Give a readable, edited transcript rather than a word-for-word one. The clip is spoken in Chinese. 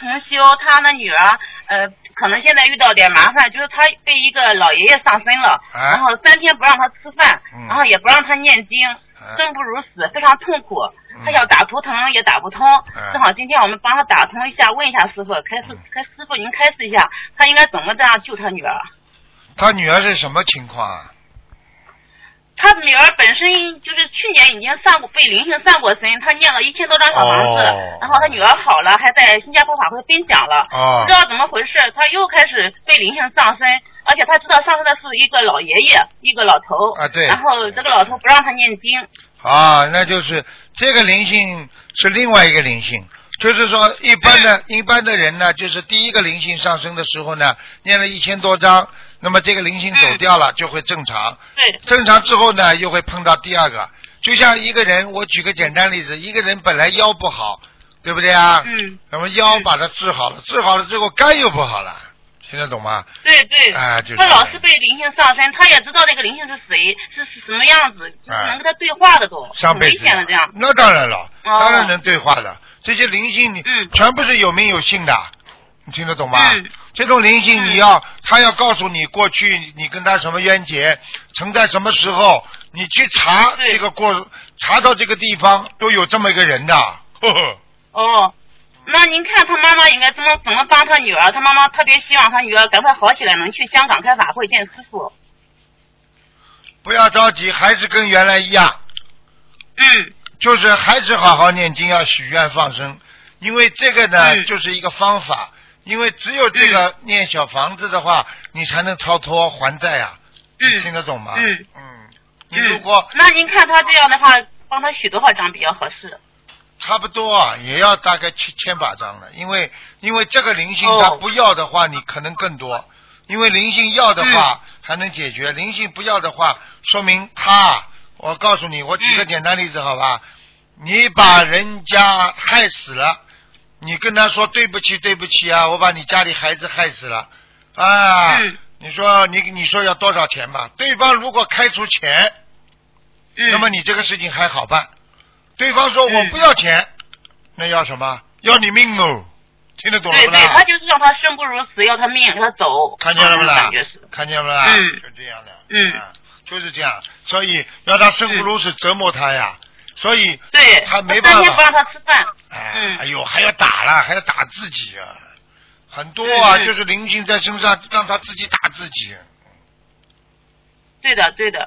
重修，他的女儿可能现在遇到点麻烦，就是他被一个老爷爷上身了，然后3天不让他吃饭，然后也不让他念经，生不如死，非常痛苦。他要打图腾也打不通，正好今天我们帮他打通一下，问一下师傅，师傅您开示一下，他应该怎么这样救他女儿？ 他女儿是什么情况啊？ 他女儿本身就是去年已经被灵性上过身，他念了1000多张小房子，然后他女儿好了，还在新加坡法会分享了，不知道怎么回事，他又开始被灵性上身，而且他知道上身的是一个老爷爷，一个老头啊，对， 然后这个老头不让他念经。 啊，那就是这个灵性是另外一个灵性。就是说一般的人呢，就是第一个灵性上升的时候呢，念了1000多章，那么这个灵性走掉了，就会正常。 对。 正常之后呢，又会碰到第二个。就像一个人，我举个简单例子，一个人本来腰不好，对不对啊？那么腰把它治好了，治好了之后肝又不好了，听得懂吗？ 对对。 就是他老是被灵性上身，他也知道这个灵性是谁，是什么样子，就是能跟他对话的都， 上辈子很危险的这样。 那当然了，当然能对话的。这些灵性全部是有名有姓的，你听得懂吗？这种灵性他要告诉你过去你跟他什么冤结，曾在什么时候，你去查这个查到这个地方都有这么一个人的。呵呵。 哦，那您看他妈妈应该怎么帮他女儿？他妈妈特别希望他女儿赶快好起来，能去香港开法会见师傅。 不要着急，还是跟原来一样。就是还是好好念经，要许愿放生，因为这个呢就是一个方法，因为只有这个念小房子的话，你才能超脱还债啊。你听得懂吗？你如果那您看他这样的话，帮他许多少张比较合适？ 差不多啊，也要大概千把张了，因为这个灵性他不要的话，你可能更多，因为灵性要的话还能解决，灵性不要的话，说明我告诉你，我举个简单例子好吧？你把人家害死了，你跟他说对不起对不起啊，我把你家里孩子害死了啊，你说要多少钱吧？对方如果开出钱，那么你这个事情还好办。对方说我不要钱，那要什么？要你命哦，听得懂了不啦？ 对，他就是让他生不如死，要他命，要他走。 看见了不啦？看见了不啦？就这样的。就是这样，所以要他生不如死，折磨他呀。所以他没办法。3天不让他吃饭。哎呦，还要打了，还要打自己啊！很多啊，就是灵性在身上，让他自己打自己。 对的，对的。